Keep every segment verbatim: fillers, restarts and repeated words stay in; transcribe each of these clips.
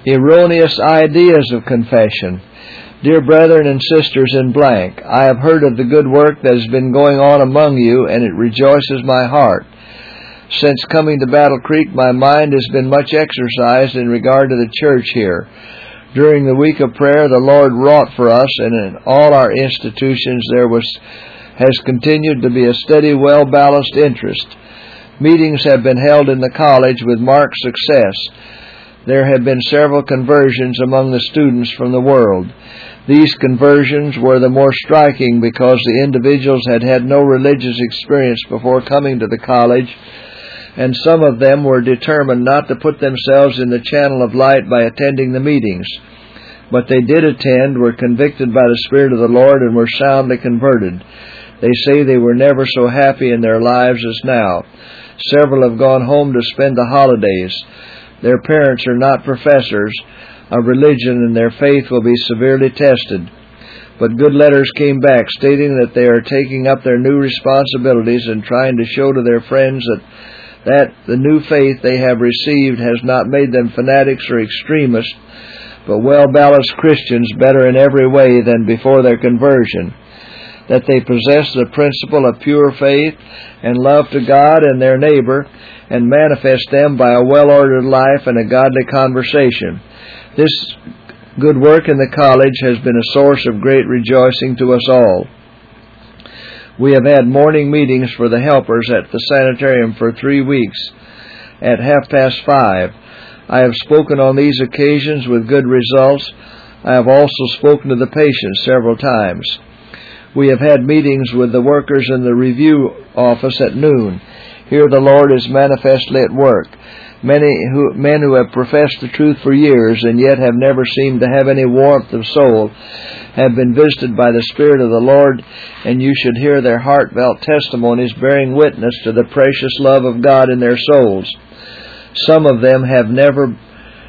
erroneous ideas of confession. Dear brethren and sisters in blank, I have heard of the good work that has been going on among you, and it rejoices my heart. Since coming to Battle Creek, my mind has been much exercised in regard to the church here. During the week of prayer, the Lord wrought for us, and in all our institutions there was has continued to be a steady, well-balanced interest. Meetings have been held in the college with marked success. There have been several conversions among the students from the world. These conversions were the more striking because the individuals had had no religious experience before coming to the college, and some of them were determined not to put themselves in the channel of light by attending the meetings. But they did attend, were convicted by the Spirit of the Lord, and were soundly converted. They say they were never so happy in their lives as now. Several have gone home to spend the holidays. Their parents are not professors of religion, and their faith will be severely tested. But good letters came back stating that they are taking up their new responsibilities and trying to show to their friends that, that the new faith they have received has not made them fanatics or extremists, but well-balanced Christians, better in every way than before their conversion. That they possess the principle of pure faith and love to God and their neighbor, and manifest them by a well-ordered life and a godly conversation. This good work in the college has been a source of great rejoicing to us all. We have had morning meetings for the helpers at the sanitarium for three weeks at half past five. I have spoken on these occasions with good results. I have also spoken to the patients several times. We have had meetings with the workers in the review office at noon. Here the Lord is manifestly at work. Many who, men who have professed the truth for years and yet have never seemed to have any warmth of soul have been visited by the Spirit of the Lord, and you should hear their heartfelt testimonies bearing witness to the precious love of God in their souls. Some of them have never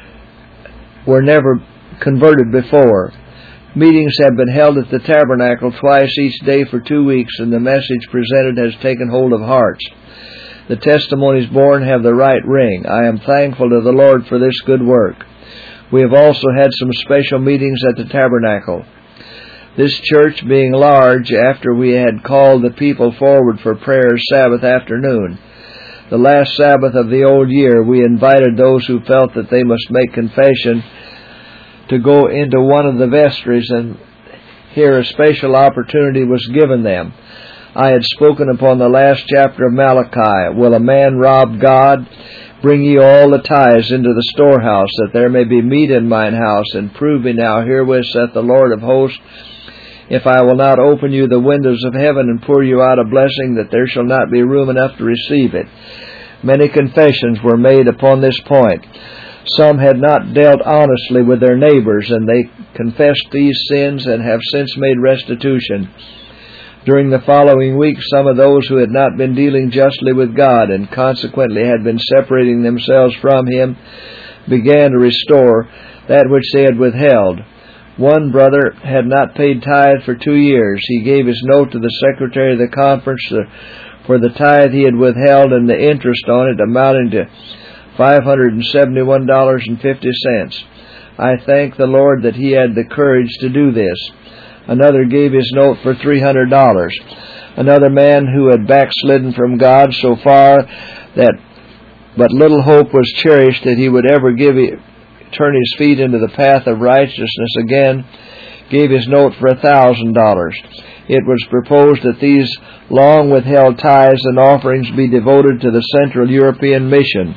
were never converted before. Meetings have been held at the tabernacle twice each day for two weeks, and the message presented has taken hold of hearts. The testimonies borne have the right ring. I am thankful to the Lord for this good work. We have also had some special meetings at the tabernacle. This church being large, after we had called the people forward for prayer Sabbath afternoon. The last Sabbath of the old year, we invited those who felt that they must make confession to go into one of the vestries, and here a special opportunity was given them. I had spoken upon the last chapter of Malachi. Will a man rob God? Bring ye all the tithes into the storehouse, that there may be meat in mine house, and prove me now herewith, saith the Lord of hosts, if I will not open you the windows of heaven and pour you out a blessing, that there shall not be room enough to receive it. Many confessions were made upon this point. Some had not dealt honestly with their neighbors, and they confessed these sins and have since made restitution. During the following week, some of those who had not been dealing justly with God and consequently had been separating themselves from Him began to restore that which they had withheld. One brother had not paid tithe for two years. He gave his note to the secretary of the conference for the tithe he had withheld and the interest on it, amounting to five hundred seventy-one dollars and fifty cents. I thank the Lord that he had the courage to do this. Another gave his note for three hundred dollars. Another man who had backslidden from God so far that but little hope was cherished that he would ever give turn his feet into the path of righteousness again, gave his note for a thousand dollars. It was proposed that these long withheld tithes and offerings be devoted to the Central European Mission.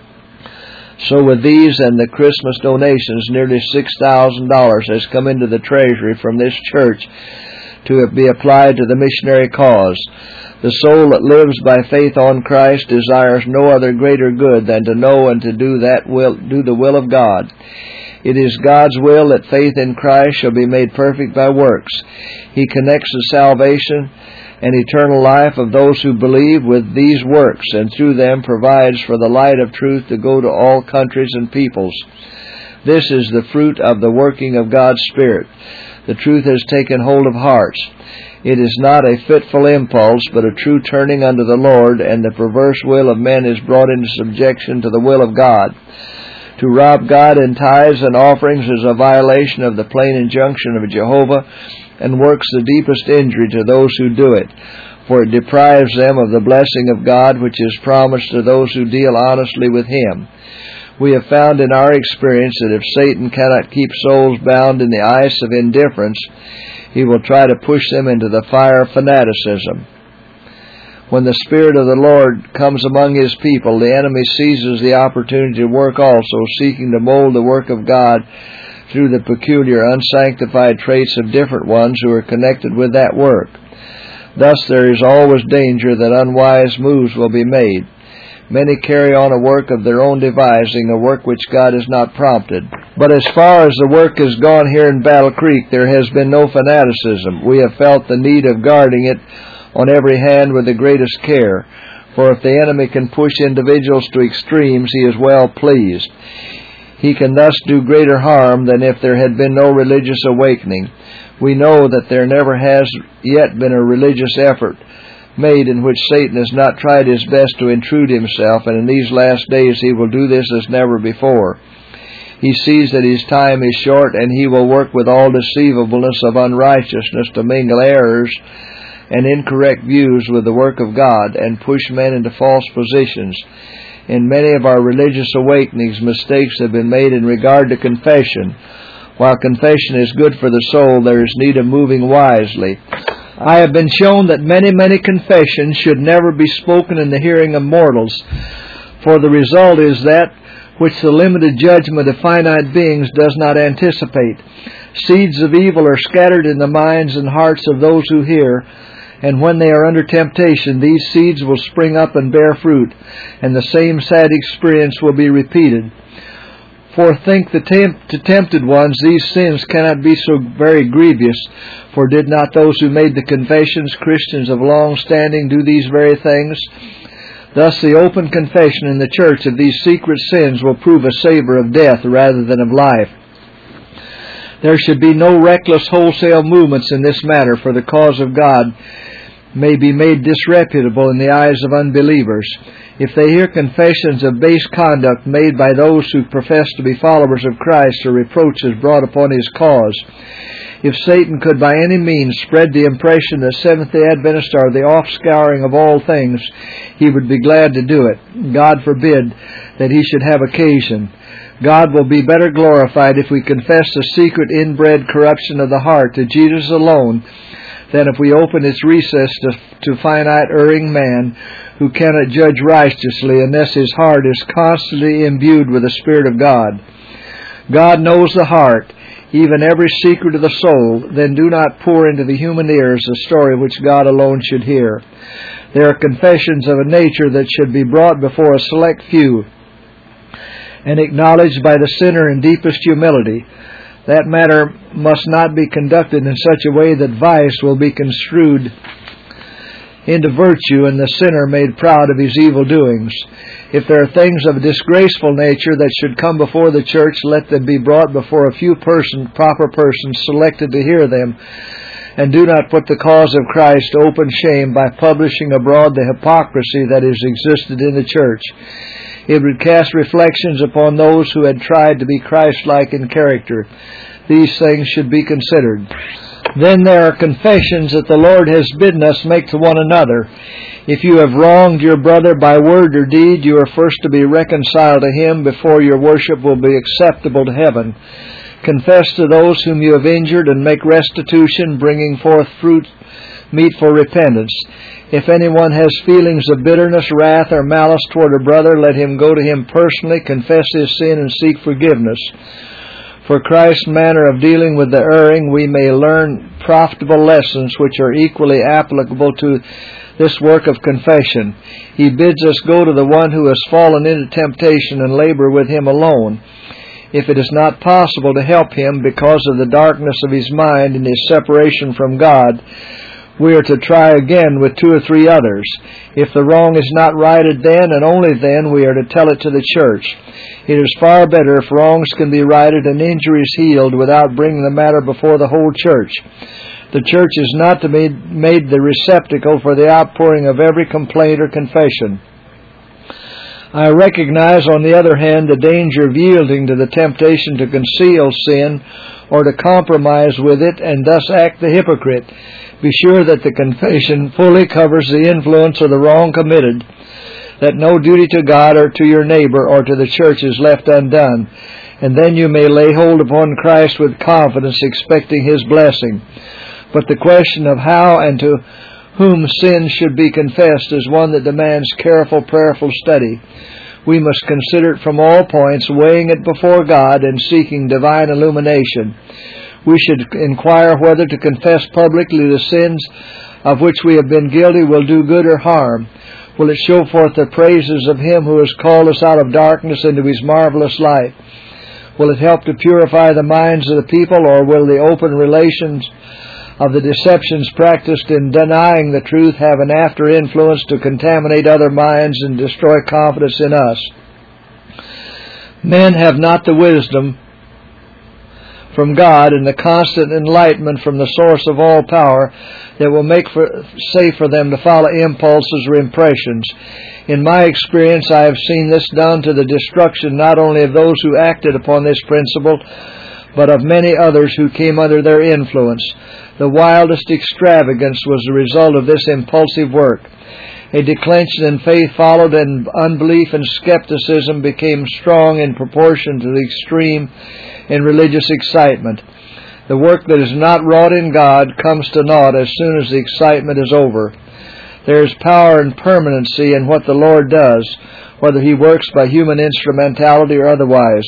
So with these and the Christmas donations, nearly six thousand dollars has come into the treasury from this church to be applied to the missionary cause. The soul that lives by faith on Christ desires no other greater good than to know and to do that will, do the will of God. It is God's will that faith in Christ shall be made perfect by works. He connects the salvation and eternal life of those who believe with these works, and through them provides for the light of truth to go to all countries and peoples. This is the fruit of the working of God's Spirit. The truth has taken hold of hearts. It is not a fitful impulse, but a true turning unto the Lord, and the perverse will of men is brought into subjection to the will of God. To rob God in tithes and offerings is a violation of the plain injunction of Jehovah, and works the deepest injury to those who do it, for it deprives them of the blessing of God which is promised to those who deal honestly with Him. We have found in our experience that if Satan cannot keep souls bound in the ice of indifference, he will try to push them into the fire of fanaticism. When the Spirit of the Lord comes among His people, the enemy seizes the opportunity to work also, seeking to mold the work of God through the peculiar unsanctified traits of different ones who are connected with that work. Thus there is always danger that unwise moves will be made. Many carry on a work of their own devising, a work which God has not prompted. But as far as the work has gone here in Battle Creek, there has been no fanaticism. We have felt the need of guarding it on every hand with the greatest care. For if the enemy can push individuals to extremes, he is well pleased. He can thus do greater harm than if there had been no religious awakening. We know that there never has yet been a religious effort made in which Satan has not tried his best to intrude himself, and in these last days he will do this as never before. He sees that his time is short, and he will work with all deceivableness of unrighteousness to mingle errors and incorrect views with the work of God, and push men into false positions. In many of our religious awakenings, mistakes have been made in regard to confession. While confession is good for the soul, there is need of moving wisely. I have been shown that many, many confessions should never be spoken in the hearing of mortals, for the result is that which the limited judgment of finite beings does not anticipate. Seeds of evil are scattered in the minds and hearts of those who hear, and when they are under temptation, these seeds will spring up and bear fruit, and the same sad experience will be repeated. For think the tempt, to tempted ones, these sins cannot be so very grievous. For did not those who made the confessions, Christians of long standing, do these very things? Thus the open confession in the church of these secret sins will prove a savor of death rather than of life. There should be no reckless wholesale movements in this matter, for the cause of God may be made disreputable in the eyes of unbelievers. If they hear confessions of base conduct made by those who profess to be followers of Christ, or reproaches brought upon His cause, if Satan could by any means spread the impression that Seventh-day Adventists are the offscouring of all things, he would be glad to do it. God forbid that he should have occasion. God will be better glorified if we confess the secret inbred corruption of the heart to Jesus alone than if we open its recess to, to finite erring man who cannot judge righteously unless his heart is constantly imbued with the Spirit of God. God knows the heart, even every secret of the soul. Then do not pour into the human ears a story which God alone should hear. There are confessions of a nature that should be brought before a select few and acknowledged by the sinner in deepest humility. That matter must not be conducted in such a way that vice will be construed into virtue and the sinner made proud of his evil doings. If there are things of a disgraceful nature that should come before the church, let them be brought before a few person, proper persons selected to hear them, and do not put the cause of Christ to open shame by publishing abroad the hypocrisy that has existed in the church. It would cast reflections upon those who had tried to be Christ-like in character. These things should be considered. Then there are confessions that the Lord has bidden us make to one another. If you have wronged your brother by word or deed, you are first to be reconciled to him before your worship will be acceptable to heaven. Confess to those whom you have injured and make restitution, bringing forth fruit meet for repentance. If anyone has feelings of bitterness, wrath, or malice toward a brother, let him go to him personally, confess his sin, and seek forgiveness. For Christ's manner of dealing with the erring, we may learn profitable lessons which are equally applicable to this work of confession. He bids us go to the one who has fallen into temptation and labor with him alone. If it is not possible to help him because of the darkness of his mind and his separation from God, we are to try again with two or three others. If the wrong is not righted then, and only then, we are to tell it to the church. It is far better if wrongs can be righted and injuries healed without bringing the matter before the whole church. The church is not to be made the receptacle for the outpouring of every complaint or confession. I recognize, on the other hand, the danger of yielding to the temptation to conceal sin or to compromise with it and thus act the hypocrite. Be sure that the confession fully covers the influence of the wrong committed, that no duty to God or to your neighbor or to the church is left undone, and then you may lay hold upon Christ with confidence, expecting His blessing. But the question of how and to whom sin should be confessed is one that demands careful, prayerful study. We must consider it from all points, weighing it before God and seeking divine illumination. We should inquire whether to confess publicly the sins of which we have been guilty will do good or harm. Will it show forth the praises of Him who has called us out of darkness into His marvelous light? Will it help to purify the minds of the people, or will the open relations of the deceptions practiced in denying the truth have an after influence to contaminate other minds and destroy confidence in us? Men have not the wisdom from God and the constant enlightenment from the source of all power that will make for, safe for them to follow impulses or impressions. In my experience, I have seen this done to the destruction not only of those who acted upon this principle, but of many others who came under their influence. The wildest extravagance was the result of this impulsive work. A declension in faith followed, and unbelief and skepticism became strong in proportion to the extreme in religious excitement. The work that is not wrought in God comes to naught as soon as the excitement is over. There is power and permanency in what the Lord does, whether He works by human instrumentality or otherwise.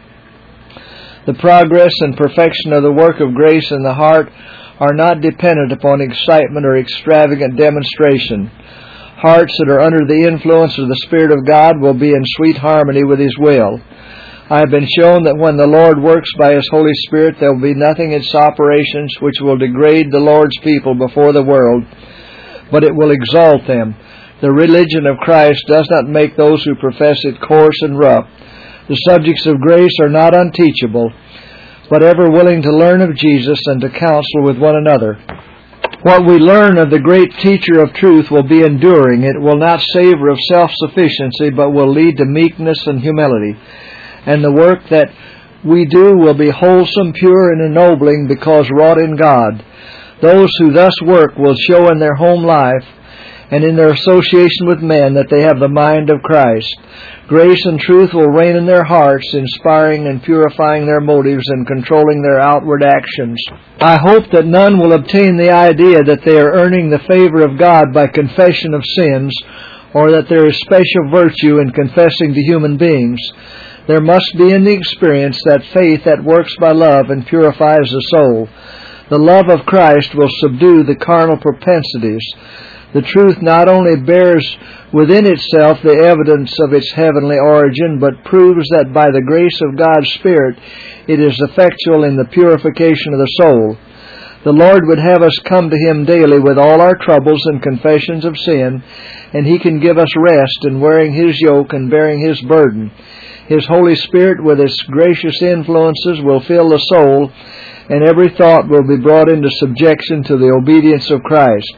The progress and perfection of the work of grace in the heart are not dependent upon excitement or extravagant demonstration. Hearts that are under the influence of the Spirit of God will be in sweet harmony with His will. I have been shown that when the Lord works by His Holy Spirit, there will be nothing in its operations which will degrade the Lord's people before the world, but it will exalt them. The religion of Christ does not make those who profess it coarse and rough. The subjects of grace are not unteachable, but ever willing to learn of Jesus and to counsel with one another. What we learn of the great teacher of truth will be enduring. It will not savor of self-sufficiency, but will lead to meekness and humility. And the work that we do will be wholesome, pure, and ennobling because wrought in God. Those who thus work will show in their home life and in their association with men that they have the mind of Christ. Grace and truth will reign in their hearts, inspiring and purifying their motives and controlling their outward actions. I hope that none will obtain the idea that they are earning the favor of God by confession of sins, or that there is special virtue in confessing to human beings. There must be in the experience that faith that works by love and purifies the soul. The love of Christ will subdue the carnal propensities. The truth not only bears within itself the evidence of its heavenly origin, but proves that by the grace of God's Spirit it is effectual in the purification of the soul. The Lord would have us come to Him daily with all our troubles and confessions of sin, and He can give us rest in wearing His yoke and bearing His burden. His Holy Spirit with its gracious influences will fill the soul, and every thought will be brought into subjection to the obedience of Christ.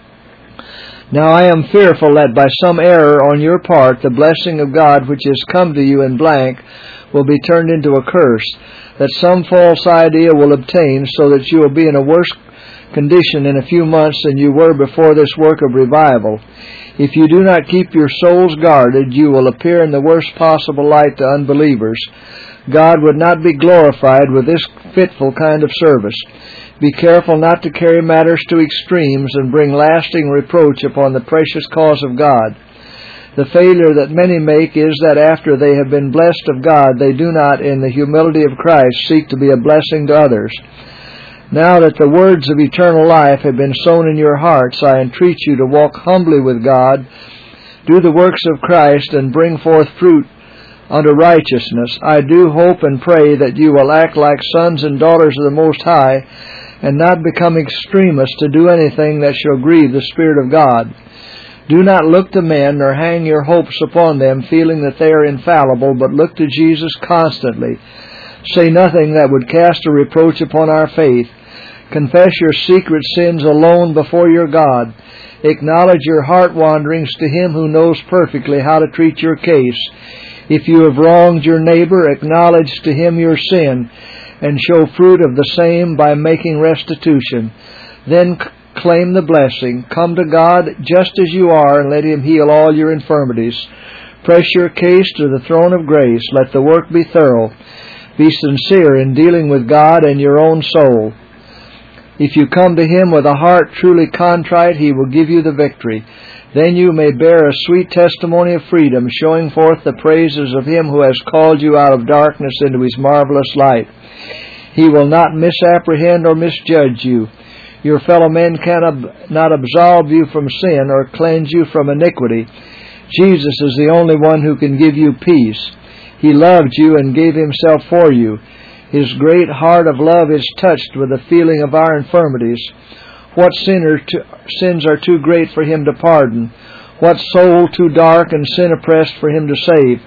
Now I am fearful that by some error on your part, the blessing of God which has come to you in blank will be turned into a curse, that some false idea will obtain, so that you will be in a worse condition in a few months than you were before this work of revival. If you do not keep your souls guarded, you will appear in the worst possible light to unbelievers. God would not be glorified with this fitful kind of service. Be careful not to carry matters to extremes and bring lasting reproach upon the precious cause of God. The failure that many make is that after they have been blessed of God, they do not, in the humility of Christ, seek to be a blessing to others. Now that the words of eternal life have been sown in your hearts, I entreat you to walk humbly with God, do the works of Christ, and bring forth fruit unto righteousness. I do hope and pray that you will act like sons and daughters of the Most High, and not become extremists to do anything that shall grieve the Spirit of God. Do not look to men, nor hang your hopes upon them, feeling that they are infallible, but look to Jesus constantly. Say nothing that would cast a reproach upon our faith. Confess your secret sins alone before your God. Acknowledge your heart wanderings to Him who knows perfectly how to treat your case. If you have wronged your neighbor, acknowledge to him your sin, and show fruit of the same by making restitution. Then claim the blessing. Come to God just as you are, and let Him heal all your infirmities. Press your case to the throne of grace. Let the work be thorough. Be sincere in dealing with God and your own soul. If you come to Him with a heart truly contrite, He will give you the victory. Then you may bear a sweet testimony of freedom, showing forth the praises of Him who has called you out of darkness into His marvelous light. He will not misapprehend or misjudge you. Your fellow men cannot absolve you from sin or cleanse you from iniquity. Jesus is the only one who can give you peace. He loved you and gave Himself for you. His great heart of love is touched with the feeling of our infirmities. What sins are too great for Him to pardon? What soul too dark and sin-oppressed for Him to save?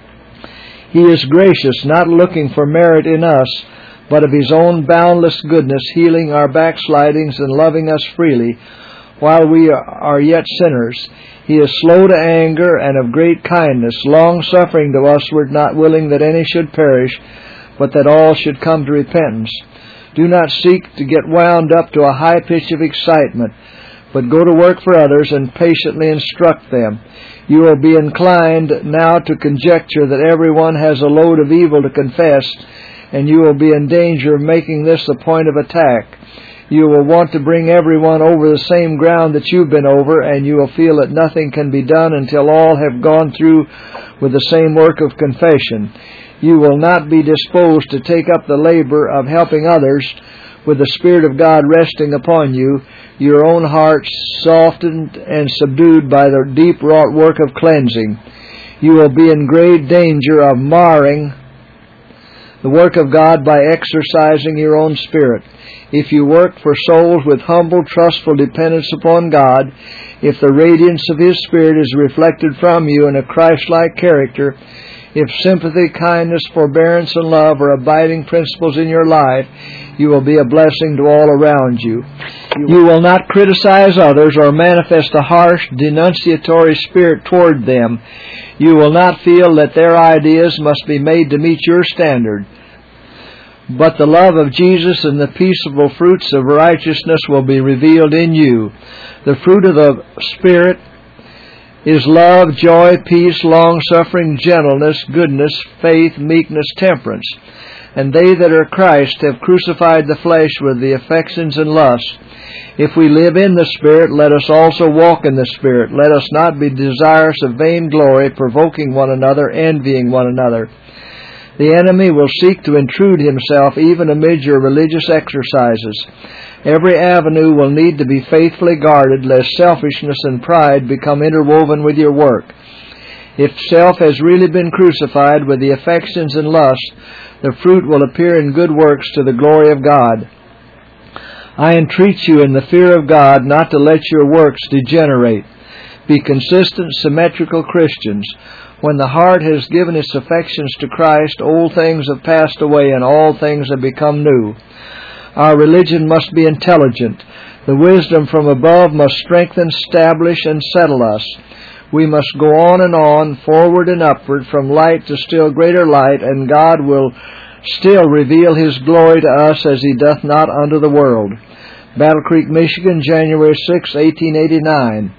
He is gracious, not looking for merit in us, but of His own boundless goodness, healing our backslidings and loving us freely, while we are yet sinners. He is slow to anger and of great kindness, long-suffering to usward, not willing that any should perish, but that all should come to repentance. Do not seek to get wound up to a high pitch of excitement, but go to work for others and patiently instruct them. You will be inclined now to conjecture that everyone has a load of evil to confess, and you will be in danger of making this a point of attack. You will want to bring everyone over the same ground that you've been over, and you will feel that nothing can be done until all have gone through with the same work of confession. You will not be disposed to take up the labor of helping others with the Spirit of God resting upon you, your own hearts softened and subdued by the deep-wrought work of cleansing. You will be in great danger of marring the work of God by exercising your own spirit. If you work for souls with humble, trustful dependence upon God, if the radiance of His Spirit is reflected from you in a Christ-like character, if sympathy, kindness, forbearance, and love are abiding principles in your life, you will be a blessing to all around you. You will not criticize others or manifest a harsh, denunciatory spirit toward them. You will not feel that their ideas must be made to meet your standard. But the love of Jesus and the peaceable fruits of righteousness will be revealed in you. The fruit of the Spirit is love, joy, peace, long-suffering, gentleness, goodness, faith, meekness, temperance. And they that are Christ have crucified the flesh with the affections and lusts. If we live in the Spirit, let us also walk in the Spirit. Let us not be desirous of vain glory, provoking one another, envying one another. The enemy will seek to intrude himself even amid your religious exercises. Every avenue will need to be faithfully guarded, lest selfishness and pride become interwoven with your work. If self has really been crucified with the affections and lusts, the fruit will appear in good works to the glory of God. I entreat you in the fear of God not to let your works degenerate. Be consistent, symmetrical Christians. When the heart has given its affections to Christ, old things have passed away and all things have become new. Our religion must be intelligent. The wisdom from above must strengthen, establish, and settle us. We must go on and on, forward and upward, from light to still greater light, and God will still reveal His glory to us as He doth not unto the world. Battle Creek, Michigan, January sixth, eighteen eighty-nine.